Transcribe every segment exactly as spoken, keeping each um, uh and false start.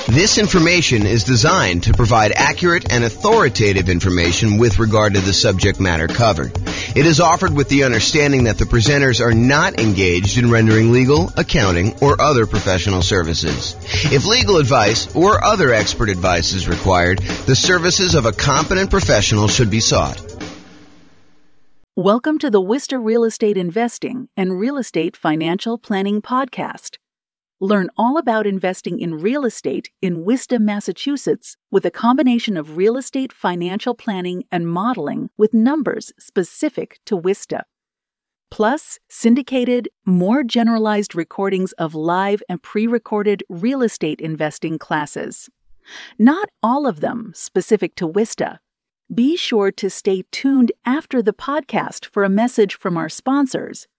This information is designed to provide accurate and authoritative information with regard to the subject matter covered. It is offered with the understanding that the presenters are not engaged in rendering legal, accounting, or other professional services. If legal advice or other expert advice is required, the services of a competent professional should be sought. Welcome to the Wista Real Estate Investing and Real Estate Financial Planning Podcast. Learn all about investing in real estate in Wista, Massachusetts, with a combination of real estate financial planning and modeling with numbers specific to Wista. Plus, syndicated, more generalized recordings of live and pre-recorded real estate investing classes. Not all of them specific to Wista. Be sure to stay tuned after the podcast for a message from our sponsors.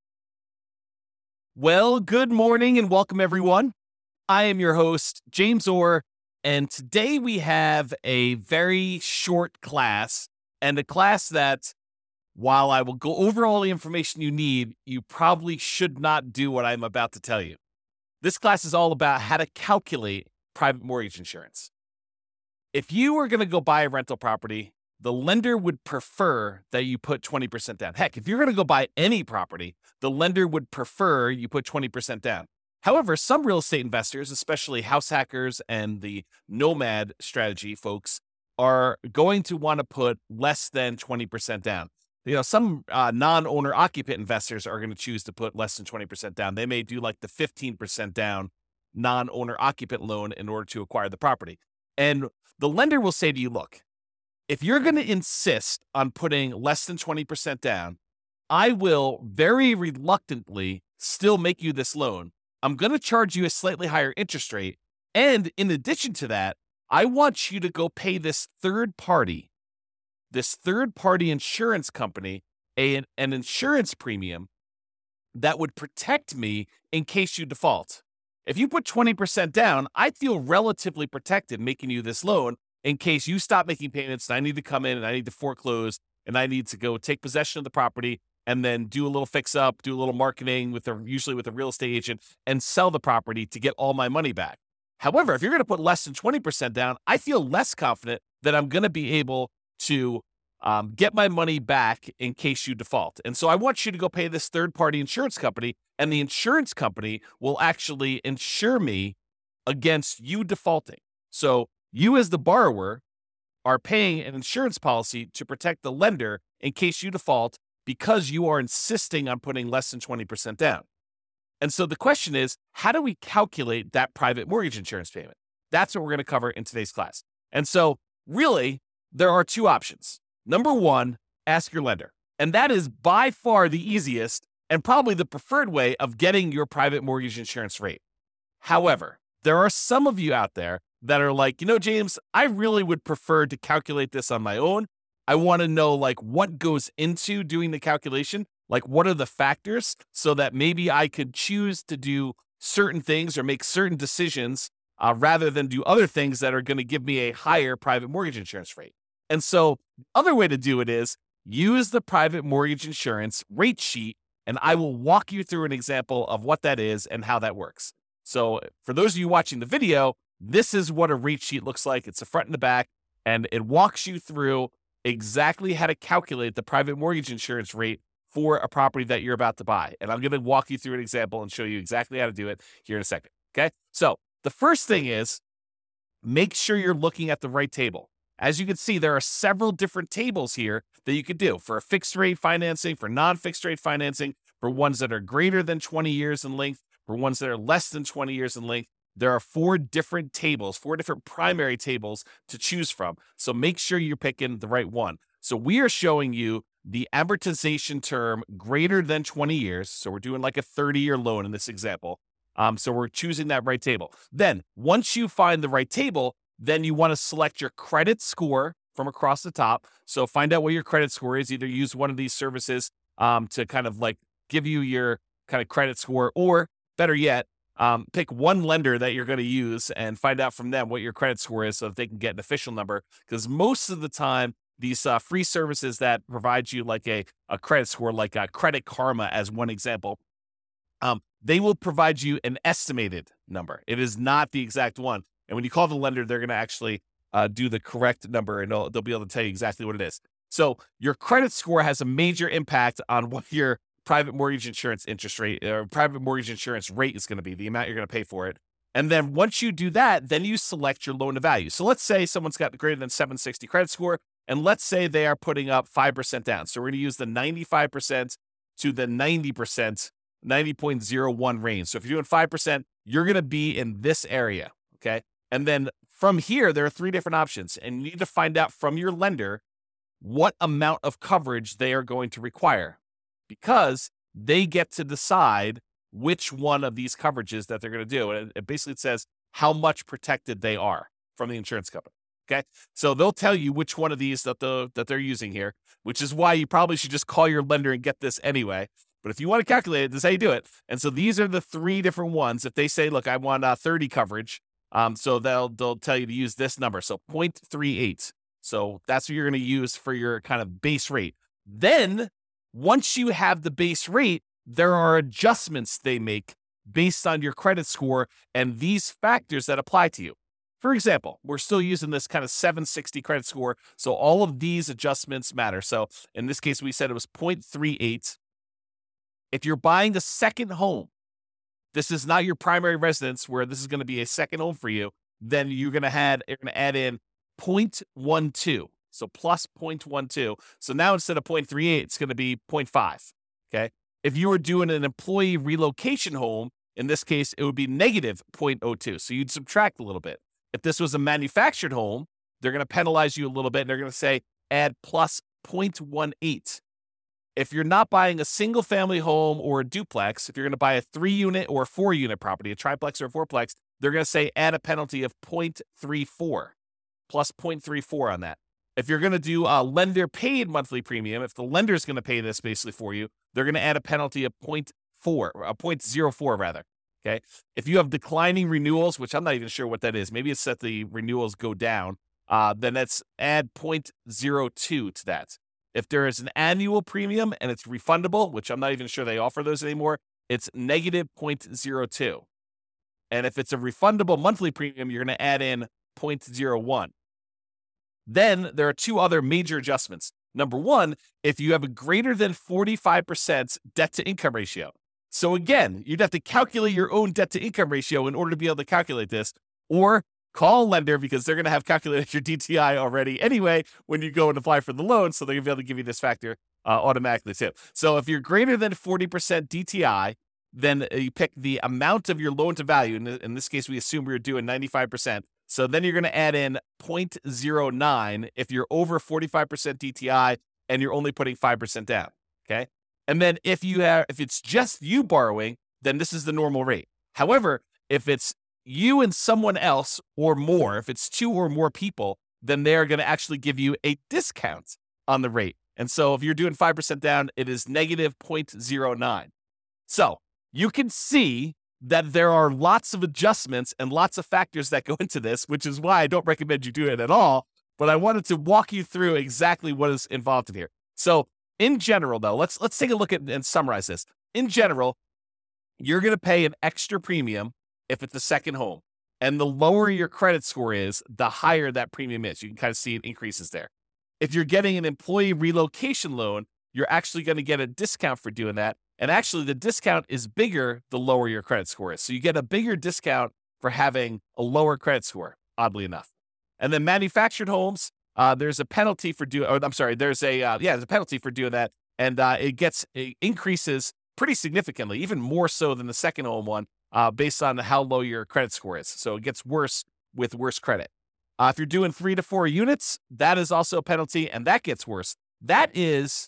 Well, good morning and welcome, everyone. I am your host, James Orr, and today we have a very short class, and a class that, while I will go over all the information you need, you probably should not do what I'm about to tell you. This class is all about how to calculate private mortgage insurance. If you were going to go buy a rental property, the lender would prefer that you put twenty percent down. Heck, if you're going to go buy any property, the lender would prefer you put twenty percent down. However, some real estate investors, especially house hackers and the nomad strategy folks, are going to want to put less than twenty percent down. You know, some uh, non-owner occupant investors are going to choose to put less than twenty percent down. They may do like the fifteen percent down non-owner occupant loan in order to acquire the property. And the lender will say to you, look, if you're going to insist on putting less than twenty percent down, I will very reluctantly still make you this loan. I'm going to charge you a slightly higher interest rate. And in addition to that, I want you to go pay this third party, this third party insurance company, a, an insurance premium that would protect me in case you default. If you put twenty percent down, I feel relatively protected making you this loan in case you stop making payments and I need to come in and I need to foreclose and I need to go take possession of the property and then do a little fix up, do a little marketing with a, usually with a real estate agent, and sell the property to get all my money back. However, if you're going to put less than twenty percent down, I feel less confident that I'm going to be able to um, get my money back in case you default. And so I want you to go pay this third-party insurance company, and the insurance company will actually insure me against you defaulting. So you as the borrower are paying an insurance policy to protect the lender in case you default because you are insisting on putting less than twenty percent down. And so the question is, how do we calculate that private mortgage insurance payment? That's what we're going to cover in today's class. And so really, there are two options. Number one, ask your lender. And that is by far the easiest and probably the preferred way of getting your private mortgage insurance rate. However, there are some of you out there that are like, you know, James, I really would prefer to calculate this on my own. I want to know like what goes into doing the calculation, like what are the factors so that maybe I could choose to do certain things or make certain decisions uh, rather than do other things that are going to give me a higher private mortgage insurance rate. And so the other way to do it is use the private mortgage insurance rate sheet, and I will walk you through an example of what that is and how that works. So for those of you watching the video, this is what a rate sheet looks like. It's the front and the back, and it walks you through exactly how to calculate the private mortgage insurance rate for a property that you're about to buy. And I'm going to walk you through an example and show you exactly how to do it here in a second. Okay. So the first thing is make sure you're looking at the right table. As you can see, there are several different tables here that you could do for a fixed rate financing, for non-fixed rate financing, for ones that are greater than twenty years in length, for ones that are less than twenty years in length. There are four different tables, four different primary tables to choose from. So make sure you're picking the right one. So we are showing you the amortization term greater than twenty years. So we're doing like a thirty-year loan in this example. Um, so we're choosing that right table. Then once you find the right table, then you want to select your credit score from across the top. So find out what your credit score is. Either use one of these services um, to kind of like give you your kind of credit score, or better yet, Um, pick one lender that you're going to use and find out from them what your credit score is so that they can get an official number. Because most of the time, these uh, free services that provide you like a, a credit score, like a Credit Karma as one example, um, they will provide you an estimated number. It is not the exact one. And when you call the lender, they're going to actually uh, do the correct number, and they'll, they'll be able to tell you exactly what it is. So your credit score has a major impact on what your private mortgage insurance interest rate or private mortgage insurance rate is going to be, the amount you're going to pay for it. And then once you do that, then you select your loan to value. So let's say someone's got greater than seven sixty credit score, and let's say they are putting up five percent down. So we're going to use the ninety-five percent to the ninety percent, ninety point zero one range. So if you're doing five percent, you're going to be in this area, okay? And then from here, there are three different options, and you need to find out from your lender what amount of coverage they are going to require, because they get to decide which one of these coverages that they're going to do. And it basically says how much protected they are from the insurance company. Okay. So they'll tell you which one of these that the that they're using here, which is why you probably should just call your lender and get this anyway. But if you want to calculate it, this is how you do it. And so these are the three different ones. If they say, look, I want uh, thirty coverage, um, so they'll they'll tell you to use this number. So zero point three eight. So that's what you're going to use for your kind of base rate. Then once you have the base rate, there are adjustments they make based on your credit score and these factors that apply to you. For example, we're still using this kind of seven sixty credit score, so all of these adjustments matter. So in this case, we said it was zero point three eight. If you're buying a second home, this is not your primary residence where this is going to be a second home for you, then you're going to add, you're going to add in zero point one two. So plus zero point one two. So now instead of zero point three eight, it's going to be zero point five. Okay. If you were doing an employee relocation home, in this case, it would be negative zero point zero two. So you'd subtract a little bit. If this was a manufactured home, they're going to penalize you a little bit, and they're going to say add plus zero point one eight. If you're not buying a single family home or a duplex, if you're going to buy a three unit or a four unit property, a triplex or a fourplex, they're going to say add a penalty of zero point three four, plus zero point three four on that. If you're going to do a lender paid monthly premium, if the lender is going to pay this basically for you, they're going to add a penalty of zero point four, or a zero point zero four rather. Okay. If you have declining renewals, which I'm not even sure what that is, maybe it's that the renewals go down, uh, then that's add zero point zero two to that. If there is an annual premium and it's refundable, which I'm not even sure they offer those anymore, it's negative zero point zero two. And if it's a refundable monthly premium, you're going to add in zero point zero one. Then there are two other major adjustments. Number one, if you have a greater than forty-five percent debt to income ratio. So again, you'd have to calculate your own debt to income ratio in order to be able to calculate this, or call a lender because they're going to have calculated your D T I already anyway when you go and apply for the loan. So they're going to be able to give you this factor uh, automatically too. So if you're greater than forty percent D T I, then you pick the amount of your loan to value. In, in this case, we assume we were doing ninety-five percent. So then you're going to add in zero point zero nine if you're over forty-five percent D T I and you're only putting five percent down. Okay. And then if you have, if it's just you borrowing, then this is the normal rate. However, if it's you and someone else or more, if it's two or more people, then they're going to actually give you a discount on the rate. And so if you're doing five percent down, it is negative zero point zero nine. So you can see that there are lots of adjustments and lots of factors that go into this, which is why I don't recommend you do it at all. But I wanted to walk you through exactly what is involved in here. So in general, though, let's let's take a look at and summarize this. In general, you're going to pay an extra premium if it's a second home. And the lower your credit score is, the higher that premium is. You can kind of see it increases there. If you're getting an employee relocation loan, you're actually going to get a discount for doing that. And actually, the discount is bigger the lower your credit score is. So you get a bigger discount for having a lower credit score, oddly enough. And then manufactured homes, uh, there's a penalty for doing, or I'm sorry, there's a, uh, yeah, there's a penalty for doing that. And uh, it gets, it increases pretty significantly, even more so than the second home one, uh, based on how low your credit score is. So it gets worse with worse credit. Uh, if you're doing three to four units, that is also a penalty, and that gets worse. That is,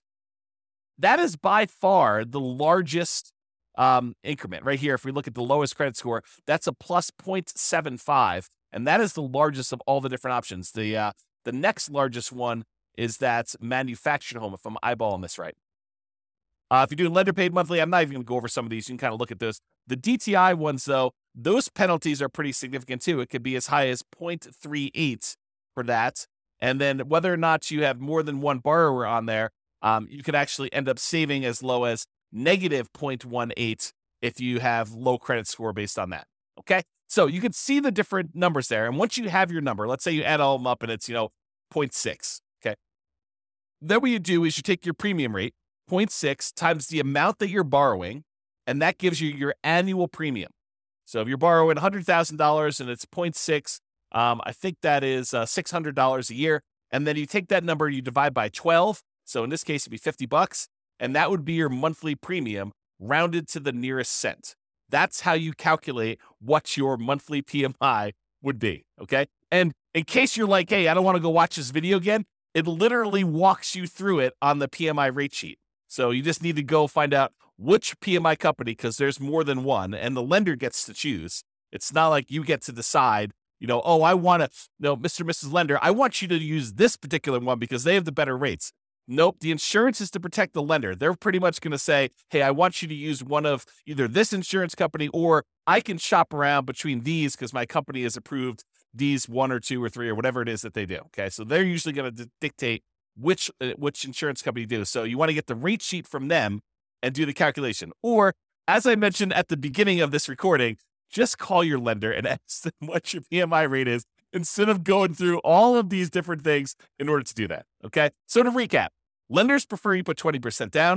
that is by far the largest um, increment right here. If we look at the lowest credit score, that's a plus zero point seven five, and that is the largest of all the different options. The uh, the next largest one is that manufactured home, if I'm eyeballing this right. Uh, if you're doing lender paid monthly, I'm not even going to go over some of these. You can kind of look at those. The D T I ones, though, those penalties are pretty significant too. It could be as high as zero point three eight for that. And then whether or not you have more than one borrower on there, um, you could actually end up saving as low as negative zero point one eight if you have low credit score based on that. Okay. So you can see the different numbers there. And once you have your number, let's say you add all of them up and it's, you know, zero point six. Okay. Then what you do is you take your premium rate, zero point six times the amount that you're borrowing, and that gives you your annual premium. So if you're borrowing one hundred thousand dollars and it's zero point six, um, I think that is uh, six hundred dollars a year. And then you take that number, you divide by twelve. So in this case, it'd be fifty bucks. And that would be your monthly premium rounded to the nearest cent. That's how you calculate what your monthly P M I would be. Okay. And in case you're like, hey, I don't want to go watch this video again, it literally walks you through it on the P M I rate sheet. So you just need to go find out which P M I company, because there's more than one, and the lender gets to choose. It's not like you get to decide, you know, oh, I want to, no, Mister and Missus Lender, I want you to use this particular one because they have the better rates. Nope, the insurance is to protect the lender. They're pretty much going to say, hey, I want you to use one of either this insurance company, or I can shop around between these because my company has approved these one or two or three or whatever it is that they do. Okay, so they're usually going to dictate which uh, which insurance company do. So you want to get the rate sheet from them and do the calculation. Or, as I mentioned at the beginning of this recording, just call your lender and ask them what your P M I rate is instead of going through all of these different things in order to do that. Okay, so to recap, lenders prefer you put twenty percent down.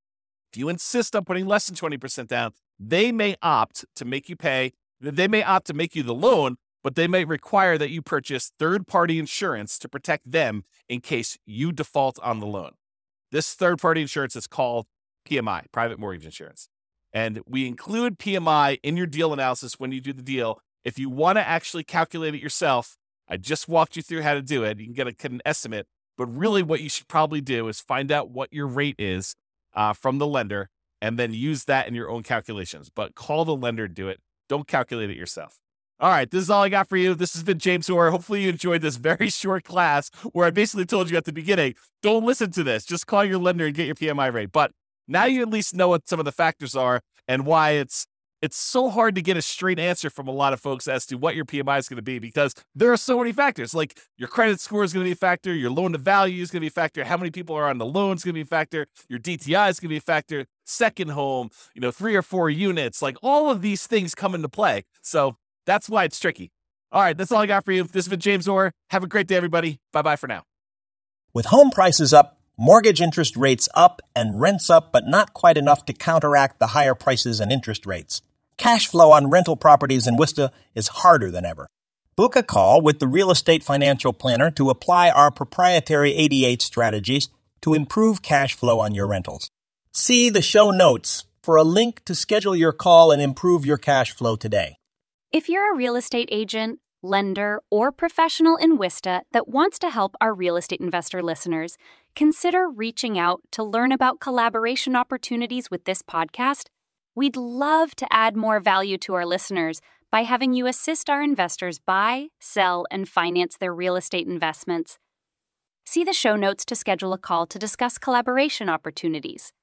If you insist on putting less than twenty percent down, they may opt to make you pay. They may opt to make you the loan, but they may require that you purchase third-party insurance to protect them in case you default on the loan. This third-party insurance is called P M I, private mortgage insurance. And we include P M I in your deal analysis when you do the deal. If you want to actually calculate it yourself, I just walked you through how to do it. You can get, a, get an estimate. But really what you should probably do is find out what your rate is uh, from the lender and then use that in your own calculations. But call the lender to do it. Don't calculate it yourself. All right, this is all I got for you. This has been James Orr. Hopefully you enjoyed this very short class where I basically told you at the beginning, don't listen to this. Just call your lender and get your P M I rate. But now you at least know what some of the factors are and why it's it's so hard to get a straight answer from a lot of folks as to what your P M I is going to be, because there are so many factors. Like your credit score is going to be a factor, your loan to value is going to be a factor, how many people are on the loan is going to be a factor, your D T I is going to be a factor, second home, you know, three or four units, like all of these things come into play. So that's why it's tricky. All right, that's all I got for you. This has been James Orr. Have a great day, everybody. Bye-bye for now. With home prices up, mortgage interest rates up, and rents up, but not quite enough to counteract the higher prices and interest rates, cash flow on rental properties in Wista is harder than ever. Book a call with the Real Estate Financial Planner to apply our proprietary eighty-eight strategies to improve cash flow on your rentals. See the show notes for a link to schedule your call and improve your cash flow today. If you're a real estate agent, lender, or professional in Wista that wants to help our real estate investor listeners, consider reaching out to learn about collaboration opportunities with this podcast. We'd love to add more value to our listeners by having you assist our investors buy, sell, and finance their real estate investments. See the show notes to schedule a call to discuss collaboration opportunities.